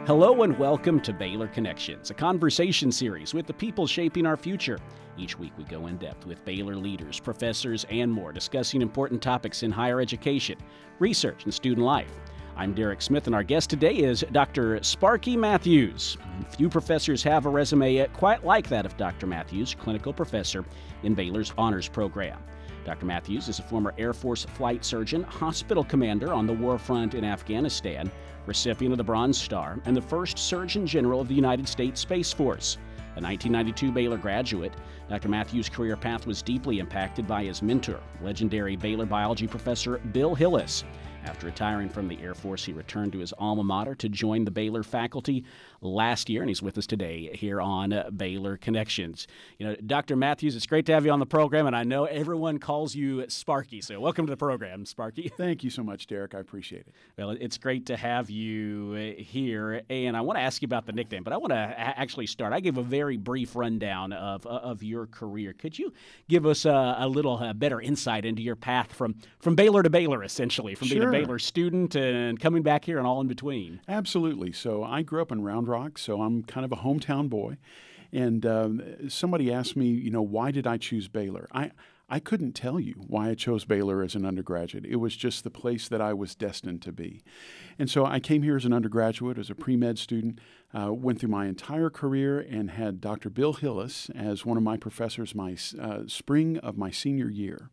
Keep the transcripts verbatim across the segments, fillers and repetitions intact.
Hello and welcome to Baylor Connections, a conversation series with the people shaping our future. Each week we go in depth with Baylor leaders, professors, and more, discussing important topics in higher education, research, and student life. I'm Derek Smith, and our guest today is Doctor Sparky Matthews. Few professors have a resume quite like that of Doctor Matthews, clinical professor in Baylor's honors program. Doctor Matthews is a former Air Force flight surgeon, hospital commander on the war front in Afghanistan, recipient of the Bronze Star, and the first Surgeon General of the United States Space Force. A nineteen ninety-two Baylor graduate, Doctor Matthews' career path was deeply impacted by his mentor, legendary Baylor biology professor Bill Hillis. After retiring from the Air Force, he returned to his alma mater to join the Baylor faculty last year, and he's with us today here on uh, Baylor Connections. You know, Doctor Matthews, it's great to have you on the program, and I know everyone calls you Sparky, so welcome to the program, Sparky. Thank you so much, Derek. I appreciate it. Well, it's great to have you here, and I want to ask you about the nickname, but I want to a- actually start. I gave a very brief rundown of of your career. Could you give us a, a little uh, better insight into your path from, from Baylor to Baylor, essentially, from Sure. being a Baylor student and coming back here and all in between? Absolutely. So I grew up in Round Rock, so I'm kind of a hometown boy. And um, somebody asked me, you know, why did I choose Baylor? I I couldn't tell you why I chose Baylor as an undergraduate. It was just the place that I was destined to be. And so I came here as an undergraduate, as a pre-med student, uh, went through my entire career and had Doctor Bill Hillis as one of my professors my uh, spring of my senior year.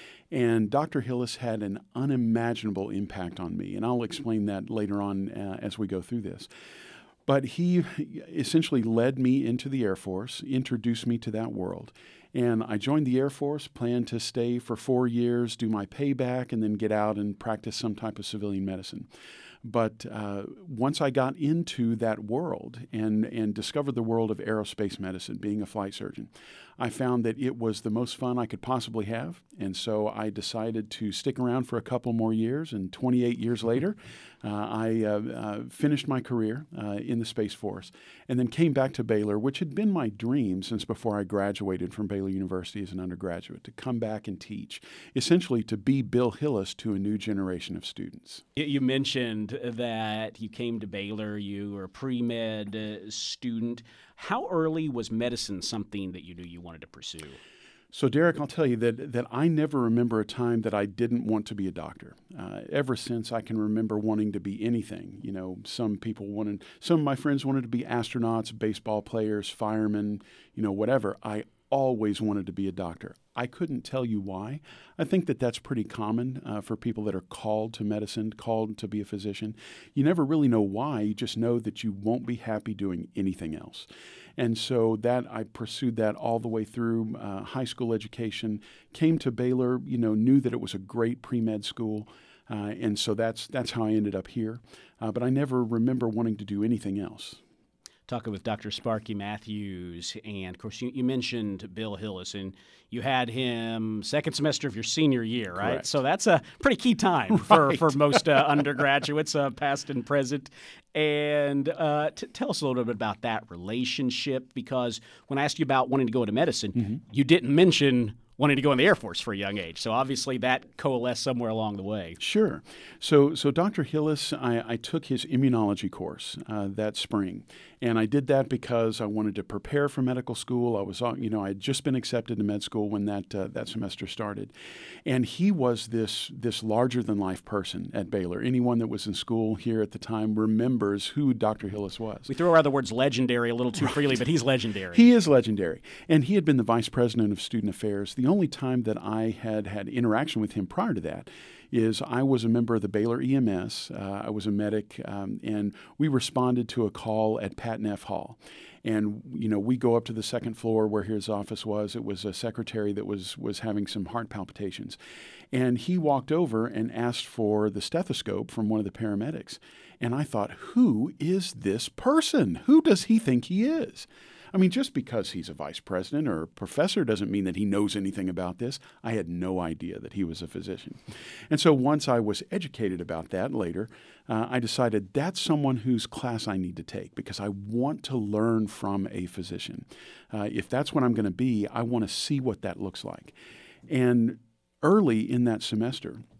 And Doctor Hillis had an unimaginable impact on me, and I'll explain that later on uh, as we go through this. But he essentially led me into the Air Force, introduced me to that world. And I joined the Air Force, planned to stay for four years, do my payback, and then get out and practice some type of civilian medicine. But uh, once I got into that world and, and discovered the world of aerospace medicine, being a flight surgeon, I found that it was the most fun I could possibly have. And so I decided to stick around for a couple more years. And twenty-eight years later, uh, I uh, uh, finished my career uh, in the Space Force and then came back to Baylor, which had been my dream since before I graduated from Baylor University as an undergraduate, to come back and teach, essentially to be Bill Hillis to a new generation of students. You mentioned that you came to Baylor, you were a pre-med uh, student. How early was medicine something that you knew you wanted to pursue? So, Derek, I'll tell you that that I never remember a time that I didn't want to be a doctor. Uh, ever since I can remember wanting to be anything. You know, some people wanted, some of my friends wanted to be astronauts, baseball players, firemen, you know, whatever. I always wanted to be a doctor. I couldn't tell you why. I think that that's pretty common uh, for people that are called to medicine, called to be a physician. You never really know why. You just know that you won't be happy doing anything else. And so that I pursued that all the way through uh, high school education, came to Baylor, you know, knew that it was a great pre-med school. Uh, and so that's that's how I ended up here. Uh, but I never remember wanting to do anything else. Talking with Doctor Sparky Matthews, and of course you, you mentioned Bill Hillis, and you had him second semester of your senior year, right? Correct. So that's a pretty key time for, Right. for most uh, undergraduates, uh, past and present. And uh, t- tell us a little bit about that relationship, because when I asked you about wanting to go into medicine, mm-hmm. you didn't mention wanting to go in the Air Force for a young age. So obviously that coalesced somewhere along the way. Sure. So so Doctor Hillis, I, I took his immunology course uh, that spring. And I did that because I wanted to prepare for medical school. I was, you know, I had just been accepted to med school when that uh, that semester started. And he was this this larger-than-life person at Baylor. Anyone that was in school here at the time remembers who Doctor Hillis was. We throw around the words legendary a little too Right. freely, but he's legendary. He is legendary. And he had been the vice president of student affairs. The only time that I had had interaction with him prior to that is I was a member of the Baylor E M S. Uh, I was a medic, um, and we responded to a call at Patton F. Hall. And, you know, we go up to the second floor where his office was. It was a secretary that was was having some heart palpitations. And he walked over and asked for the stethoscope from one of the paramedics. And I thought, who is this person? Who does he think he is? I mean, just because he's a vice president or a professor doesn't mean that he knows anything about this. I had no idea that he was a physician. And so once I was educated about that later, uh, I decided that's someone whose class I need to take because I want to learn from a physician. Uh, if that's what I'm going to be, I want to see what that looks like. And early in that semester,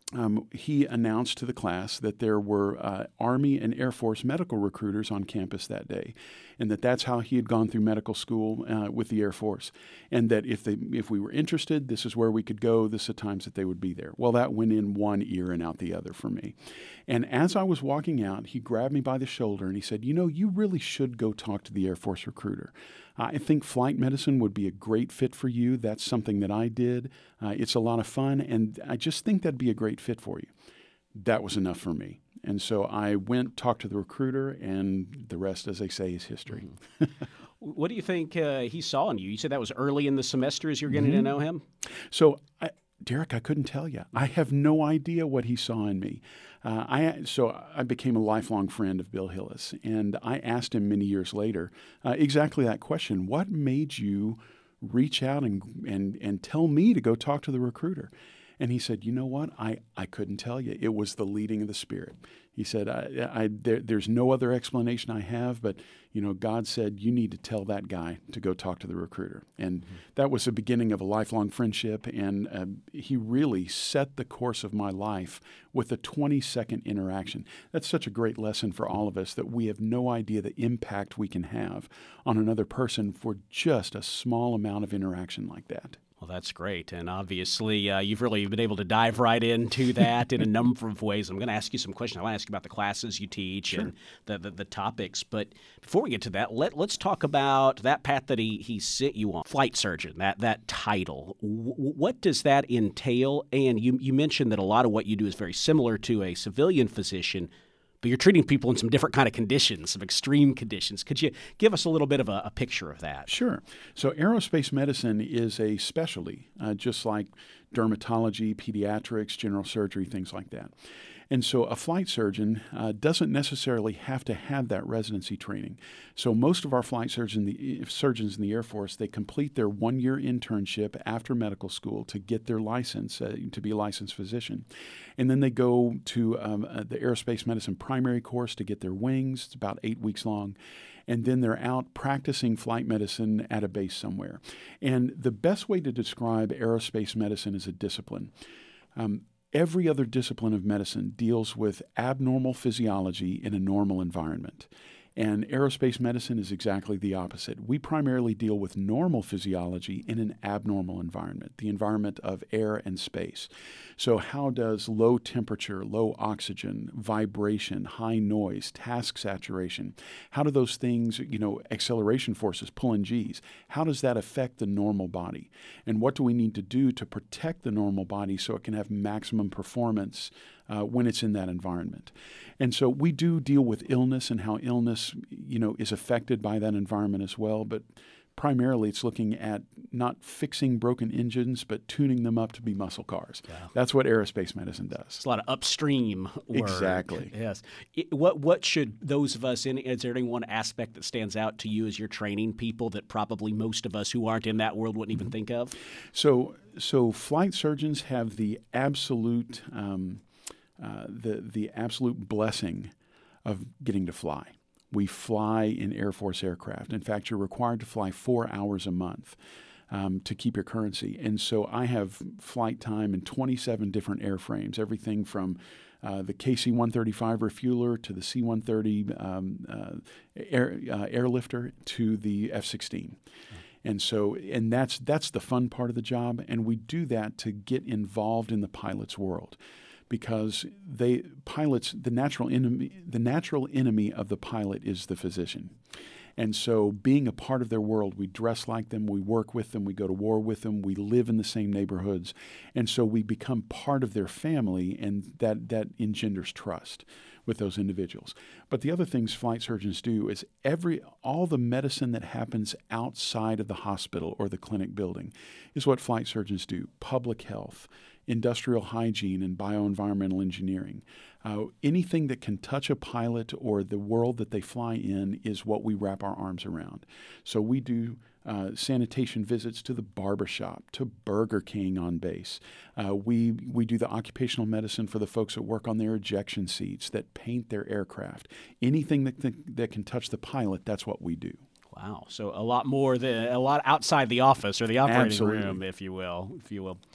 Um, he announced to the class that there were uh, Army and Air Force medical recruiters on campus that day, and that that's how he had gone through medical school uh, with the Air Force, and that if they if we were interested, this is where we could go, this is the times that they would be there. Well, that went in one ear and out the other for me. And as I was walking out, he grabbed me by the shoulder and he said, you know, you really should go talk to the Air Force recruiter. I think flight medicine would be a great fit for you. That's something that I did. Uh, it's a lot of fun, and I just think that'd be a great fit for you. That was enough for me. And so I went, talked to the recruiter, and the rest, as they say, is history. Mm-hmm. What do you think uh, he saw in you? You said that was early in the semester as you're getting mm-hmm. to know him? So, I, Derek, I couldn't tell you. I have no idea what he saw in me. Uh, I so I became a lifelong friend of Bill Hillis, and I asked him many years later uh, exactly that question: what made you reach out and and and tell me to go talk to the recruiter? And he said, you know what? I, I couldn't tell you. It was the leading of the Spirit. He said, I, I, there, there's no other explanation I have, but, you know, God said, you need to tell that guy to go talk to the recruiter. And mm-hmm. that was the beginning of a lifelong friendship, and uh, he really set the course of my life with a twenty-second interaction. That's such a great lesson for all of us, that we have no idea the impact we can have on another person for just a small amount of interaction like that. Well, that's great. And obviously, uh, you've really been able to dive right into that in a number of ways. I'm going to ask you some questions. I want to ask you about the classes you teach sure. and the, the the topics. But before we get to that, let, let's talk about that path that he, he sent you on, flight surgeon, that that title. W- what does that entail? And you, you mentioned that a lot of what you do is very similar to a civilian physician, but you're treating people in some different kind of conditions, some extreme conditions. Could you give us a little bit of a, a picture of that? Sure. So aerospace medicine is a specialty, uh, just like dermatology, pediatrics, general surgery, things like that. And so a flight surgeon uh, doesn't necessarily have to have that residency training. So most of our flight surgeon, the, surgeons in the Air Force, they complete their one-year internship after medical school to get their license, uh, to be a licensed physician. And then they go to um, uh, the aerospace medicine primary course to get their wings. It's about eight weeks long. And then they're out practicing flight medicine at a base somewhere. And the best way to describe aerospace medicine is a discipline. Um, Every other discipline of medicine deals with abnormal physiology in a normal environment. And aerospace medicine is exactly the opposite. We primarily deal with normal physiology in an abnormal environment, the environment of air and space. So how does low temperature, low oxygen, vibration, high noise, task saturation, how do those things, you know, acceleration forces, pulling G's, how does that affect the normal body? And what do we need to do to protect the normal body so it can have maximum performance Uh, when it's in that environment? And so we do deal with illness and how illness, you know, is affected by that environment as well. But primarily it's looking at not fixing broken engines, but tuning them up to be muscle cars. Yeah. That's what aerospace medicine does. It's a lot of upstream work. Exactly. Yes. It, what what should those of us in, is there any one aspect that stands out to you as you're training people that probably most of us who aren't in that world wouldn't even think of? So, so flight surgeons have the absolute um, Uh, the the absolute blessing of getting to fly. We fly in Air Force aircraft. In fact, you're required to fly four hours a month um, to keep your currency. And so I have flight time in twenty-seven different airframes, everything from uh, the K C one thirty-five refueler to the C one thirty um, uh, air, uh, airlifter to the F sixteen. And so, and that's that's the fun part of the job. And we do that to get involved in the pilot's world. Because they pilots the natural enemy the natural enemy of the pilot is the physician. And so being a part of their world, we dress like them, we work with them, we go to war with them, we live in the same neighborhoods. And so we become part of their family, and that, that engenders trust with those individuals. But the other things flight surgeons do is every all the medicine that happens outside of the hospital or the clinic building is what flight surgeons do. Public health, industrial hygiene, and bioenvironmental engineering. Uh, anything that can touch a pilot or the world that they fly in is what we wrap our arms around. So we do uh, sanitation visits to the barbershop, to Burger King on base. Uh, we we do the occupational medicine for the folks that work on their ejection seats, that paint their aircraft. Anything that th- that can touch the pilot, that's what we do. Wow. So a lot more than a lot outside the office or the operating Absolutely. room, if you will, if you will.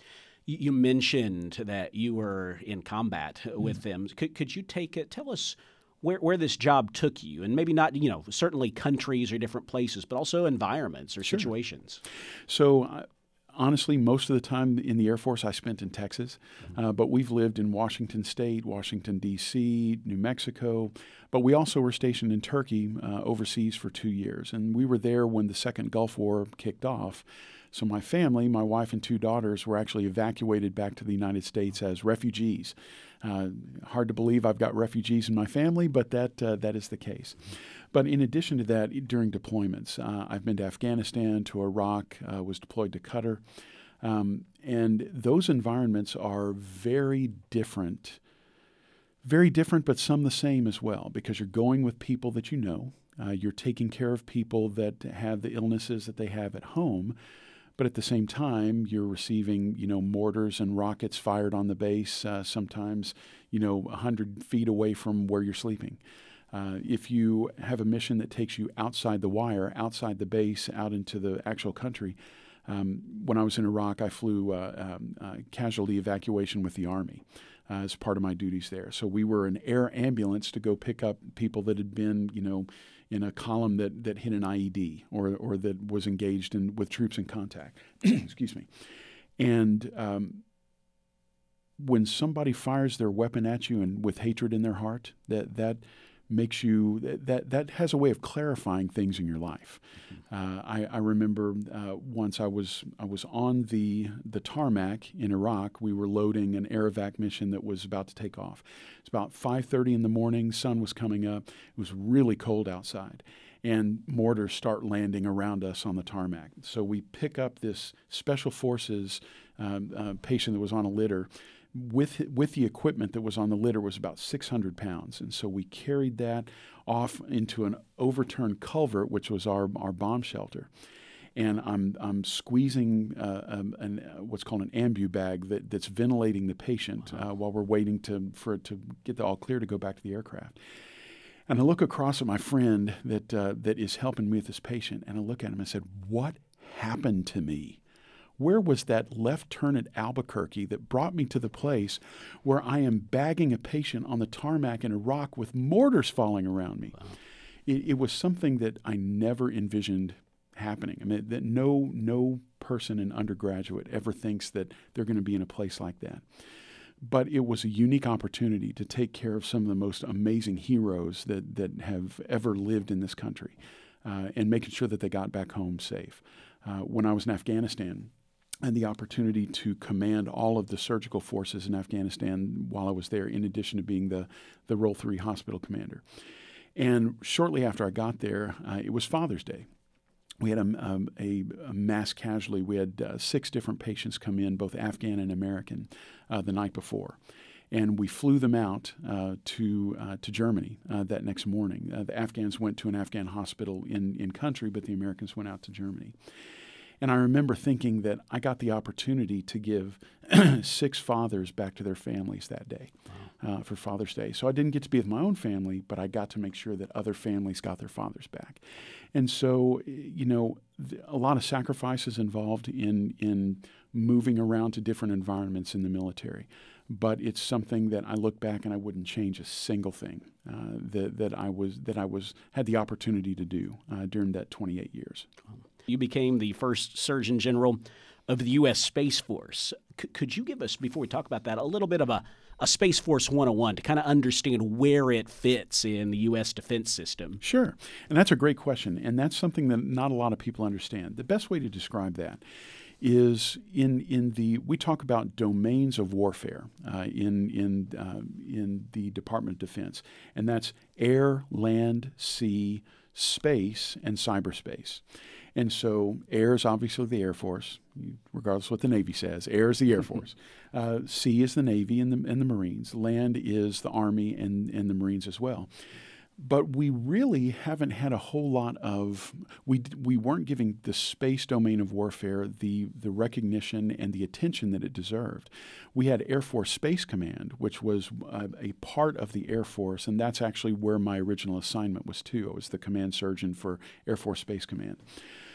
You you mentioned that you were in combat with mm-hmm. them. Could could you take it? Tell us where where this job took you, and maybe not, you know, certainly countries or different places, but also environments or sure. situations. So. Uh, Honestly, most of the time in the Air Force I spent in Texas, uh, but we've lived in Washington State, Washington, D C, New Mexico, but we also were stationed in Turkey uh, overseas for two years. And we were there when the second Gulf War kicked off. So my family, my wife and two daughters, were actually evacuated back to the United States as refugees. Uh, hard to believe I've got refugees in my family, but that uh, that is the case. But in addition to that, during deployments, uh, I've been to Afghanistan, to Iraq, uh, was deployed to Qatar. Um, and those environments are very different, very different, but some the same as well, because you're going with people that you know. Uh, you're taking care of people that have the illnesses that they have at home. But at the same time, you're receiving, you know, mortars and rockets fired on the base, uh, sometimes, you know, one hundred feet away from where you're sleeping. Uh, if you have a mission that takes you outside the wire, outside the base, out into the actual country, um, when I was in Iraq, I flew uh, um, uh, casualty evacuation with the Army uh, as part of my duties there. So we were an air ambulance to go pick up people that had been, you know, in a column that, that hit an I E D or or that was engaged in with troops in contact. Excuse me. And um, when somebody fires their weapon at you and with hatred in their heart, that that makes you that that has a way of clarifying things in your life. Uh, I, I remember uh, once I was I was on the the tarmac in Iraq. We were loading an air evac mission that was about to take off. It's about five thirty in the morning. Sun was coming up. It was really cold outside, and mortars start landing around us on the tarmac. So we pick up this special forces um, uh, patient that was on a litter. With with the equipment that was on the litter was about six hundred pounds. And so we carried that off into an overturned culvert, which was our, our bomb shelter. And I'm I'm squeezing uh, um, an, uh, what's called an ambu bag that, that's ventilating the patient uh, while we're waiting to for it to get the all clear to go back to the aircraft. And I look across at my friend that uh, that is helping me with this patient, and I look at him and I said, "What happened to me? Where was that left turn at Albuquerque that brought me to the place where I am bagging a patient on the tarmac in Iraq with mortars falling around me?" Wow. It, it was something that I never envisioned happening. I mean, that no no person in undergraduate ever thinks that they're going to be in a place like that. But it was a unique opportunity to take care of some of the most amazing heroes that, that have ever lived in this country uh, and making sure that they got back home safe. Uh, when I was in Afghanistan, and the opportunity to command all of the surgical forces in Afghanistan while I was there, in addition to being the, the Role three hospital commander. And shortly after I got there, uh, it was Father's Day. We had a, um, a, a mass casualty. We had uh, six different patients come in, both Afghan and American, uh, the night before. And we flew them out uh, to uh, to Germany uh, that next morning. Uh, the Afghans went to an Afghan hospital in, in country, but the Americans went out to Germany. And I remember thinking that I got the opportunity to give six fathers back to their families that day uh, for Father's Day. So I didn't get to be with my own family, but I got to make sure that other families got their fathers back. And so, you know, th- a lot of sacrifices involved in in moving around to different environments in the military. But it's something that I look back and I wouldn't change a single thing uh, that that I was that I was had the opportunity to do uh, during that twenty-eight years. You became the first Surgeon General of the U S Space Force. C- could you give us, before we talk about that, a little bit of a, a Space Force one oh one to kind of understand where it fits in the U S defense system? Sure. And that's a great question. And that's something that not a lot of people understand. The best way to describe that is in in the we talk about domains of warfare uh, in in uh, in the Department of Defense, and that's air, land, sea, space, and cyberspace. And so air is obviously the Air Force, regardless of what the Navy says. Air is the Air Force. Uh, sea is the Navy and the, and the Marines. Land is the Army and, and the Marines as well. But we really haven't had a whole lot of we we weren't giving the space domain of warfare the the recognition and the attention that it deserved. We had Air Force Space Command, which was a, a part of the Air Force, and that's actually where my original assignment was too. I was the command surgeon for Air Force Space Command.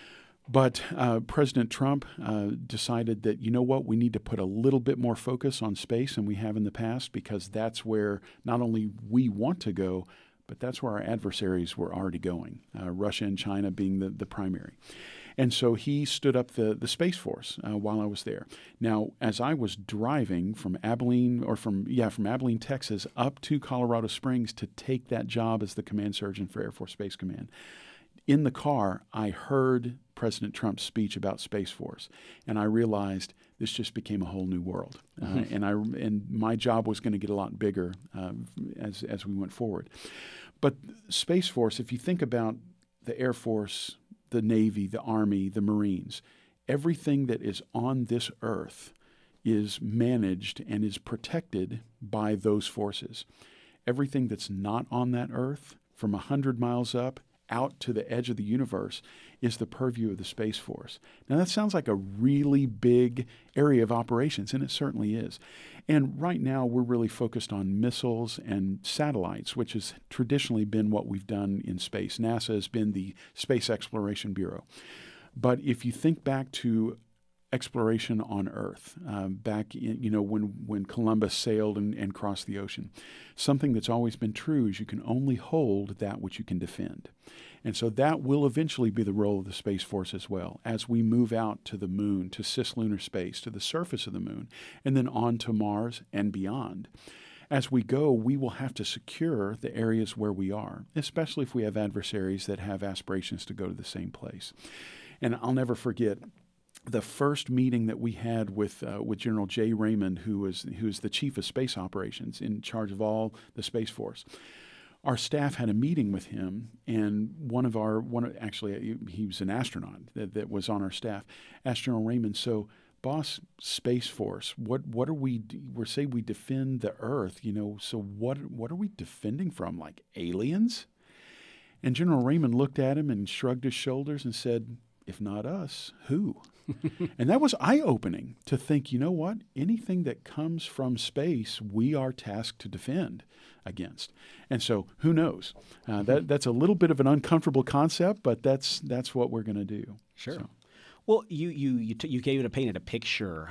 But uh, President Trump uh, decided that, you know what, we need to put a little bit more focus on space than we have in the past, because that's where not only we want to go, but that's where our adversaries were already going, uh, Russia and China being the, the primary. And so he stood up the, the Space Force uh, while I was there. Now, as I was driving from Abilene, or from, yeah, from Abilene, Texas, up to Colorado Springs to take that job as the command surgeon for Air Force Space Command, in the car, I heard President Trump's speech about Space Force, and I realized this just became a whole new world. Mm-hmm. Uh, and I and my job was going to get a lot bigger uh, as as we went forward. But Space Force, if you think about the Air Force, the Navy, the Army, the Marines, everything that is on this earth is managed and is protected by those forces. Everything that's not on that earth, from one hundred miles up, out to the edge of the universe, is the purview of the Space Force. Now, that sounds like a really big area of operations, and it certainly is. And right now, we're really focused on missiles and satellites, which has traditionally been what we've done in space. NASA has been the Space Exploration Bureau. But if you think back to exploration on Earth, uh, back in, you know, when, when Columbus sailed and, and crossed the ocean, something that's always been true is you can only hold that which you can defend. And so that will eventually be the role of the Space Force as well, as we move out to the moon, to cislunar space, to the surface of the moon, and then on to Mars and beyond. As we go, we will have to secure the areas where we are, especially if we have adversaries that have aspirations to go to the same place. And I'll never forget the first meeting that we had with uh, with General Jay Raymond, who was who is the chief of space operations in charge of all the Space Force. Our staff had a meeting with him, and one of our one of, actually he was an astronaut that, that was on our staff. Asked General Raymond, so boss, Space Force, what what are we? We say we defend the Earth, you know. So what what are we defending from? Like aliens? And General Raymond looked at him and shrugged his shoulders and said, "If not us, who?" And that was eye-opening to think, you know what? Anything that comes from space, we are tasked to defend against. And so, who knows? Uh, that that's a little bit of an uncomfortable concept, but that's that's what we're going to do. Sure. So. Well, you you you, t- you gave it a painted a picture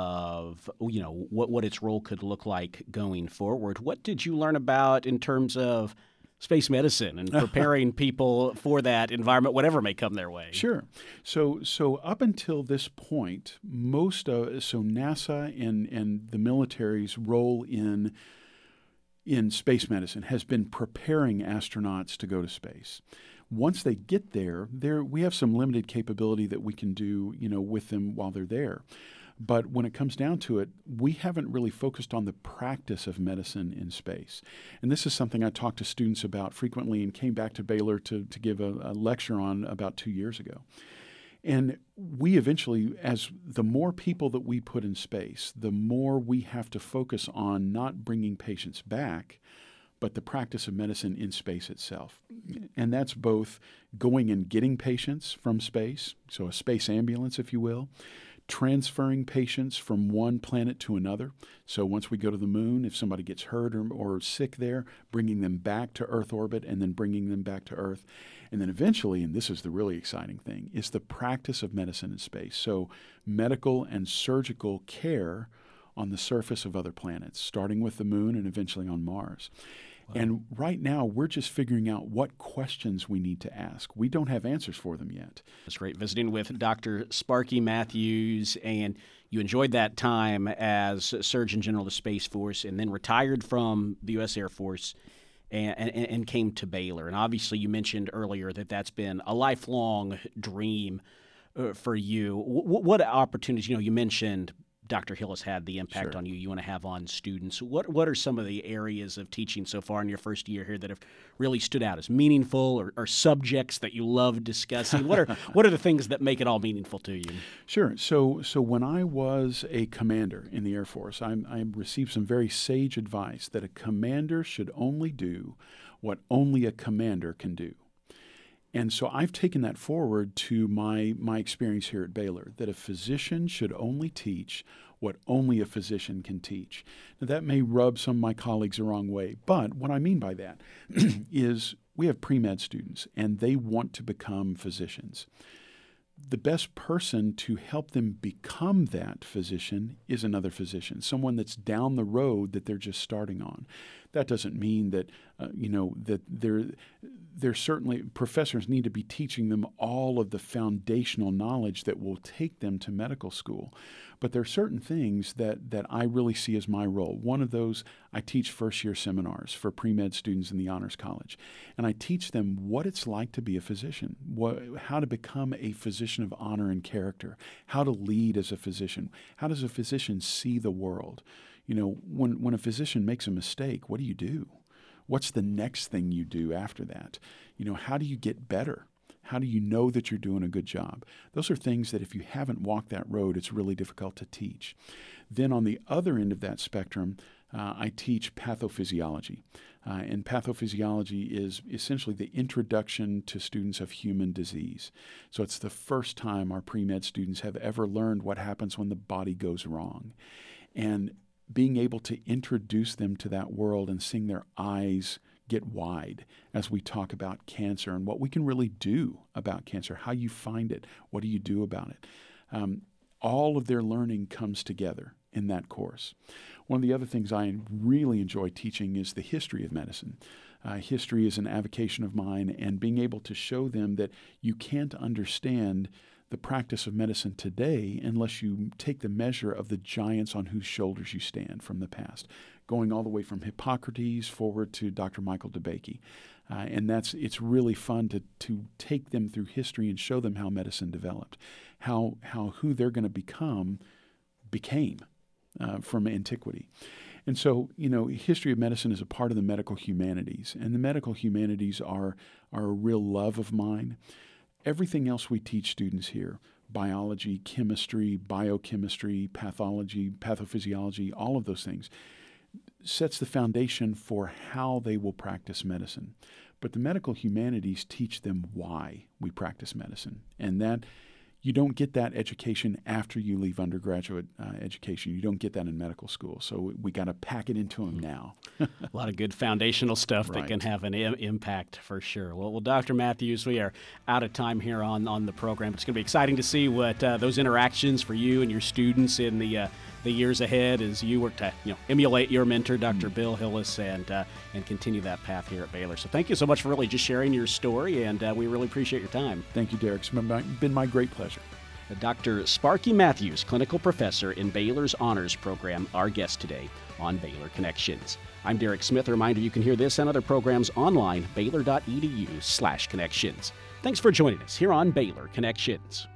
of you know what what its role could look like going forward. What did you learn about in terms of space medicine and preparing people for that environment, whatever may come their way? Sure. So so up until this point, most uh, so NASA and and the military's role in in space medicine has been preparing astronauts to go to space. Once they get there, there we have some limited capability that we can do, you know, with them while they're there. But when it comes down to it, we haven't really focused on the practice of medicine in space. And this is something I talk to students about frequently and came back to Baylor to, to give a, a lecture on about two years ago. And we eventually, as the more people that we put in space, the more we have to focus on not bringing patients back, but the practice of medicine in space itself. And that's both going and getting patients from space, so a space ambulance, if you will, transferring patients from one planet to another. So once we go to the moon, if somebody gets hurt or, or sick there, bringing them back to Earth orbit and then bringing them back to Earth. And then eventually, and this is the really exciting thing, is the practice of medicine in space. So medical and surgical care on the surface of other planets, starting with the moon and eventually on Mars. Wow. And right now, we're just figuring out what questions we need to ask. We don't have answers for them yet. It's great visiting with Doctor Sparky Matthews, and you enjoyed that time as Surgeon General of the Space Force and then retired from the U S Air Force and, and, and came to Baylor. And obviously, you mentioned earlier that that's been a lifelong dream uh, for you. W- what opportunities, you know, you mentioned Doctor Hill has had the impact Sure. on you you want to have on students. What what are some of the areas of teaching so far in your first year here that have really stood out as meaningful, or, or subjects that you love discussing? What are what are the things that make it all meaningful to you? Sure. So so when I was a commander in the Air Force, I, I received some very sage advice that a commander should only do what only a commander can do. And so I've taken that forward to my my experience here at Baylor, that a physician should only teach what only a physician can teach. Now, that may rub some of my colleagues the wrong way, but what I mean by that is we have pre-med students, and they want to become physicians. the best person to help them become that physician is another physician, someone that's down the road that they're just starting on. That doesn't mean that, uh, you know, that they're, they're certainly, professors need to be teaching them all of the foundational knowledge that will take them to medical school. But there are certain things that, that I really see as my role. One of those, I teach first-year seminars for pre-med students in the Honors College. And I teach them what it's like to be a physician, what, how to become a physician of honor and character, how to lead as a physician, how does a physician see the world. You know, when, when a physician makes a mistake, what do you do? What's the next thing you do after that? You know, how do you get better? How do you know that you're doing a good job? Those are things that if you haven't walked that road, it's really difficult to teach. Then on the other end of that spectrum, uh, I teach pathophysiology. Uh, and pathophysiology is essentially the introduction to students of human disease. So it's the first time our pre-med students have ever learned what happens when the body goes wrong. And being able to introduce them to that world and seeing their eyes get wide as we talk about cancer and what we can really do about cancer, how you find it, what do you do about it. Um, all of their learning comes together in that course. One of the other things I really enjoy teaching is the history of medicine. Uh, history is an avocation of mine, and being able to show them that you can't understand the practice of medicine today unless you take the measure of the giants on whose shoulders you stand from the past, going all the way from Hippocrates forward to Doctor Michael DeBakey. Uh, and that's it's really fun to to take them through history and show them how medicine developed, how how who they're going to become became uh, from antiquity. And so, you know, history of medicine is a part of the medical humanities, and the medical humanities are are a real love of mine. Everything else we teach students here, biology, chemistry, biochemistry, pathology, pathophysiology, all of those things, sets the foundation for how they will practice medicine. But the medical humanities teach them why we practice medicine. And that you don't get that education after you leave undergraduate uh, education. You don't get that in medical school. So we got to pack it into them now. A lot of good foundational stuff Right. that can have an Im- impact for sure. Well, well, Doctor Matthews, we are out of time here on, on the program. It's going to be exciting to see what uh, those interactions for you and your students in the uh, the years ahead as you work to you know emulate your mentor, Doctor Mm. Bill Hillis, and uh, and continue that path here at Baylor. So thank you so much for really just sharing your story, and uh, we really appreciate your time. Thank you, Derek. It's been my, been my great pleasure. Doctor Sparky Matthews, clinical professor in Baylor's Honors Program, our guest today on Baylor Connections. I'm Derek Smith. A reminder, you can hear this and other programs online, baylor dot e d u slash connections. Thanks for joining us here on Baylor Connections.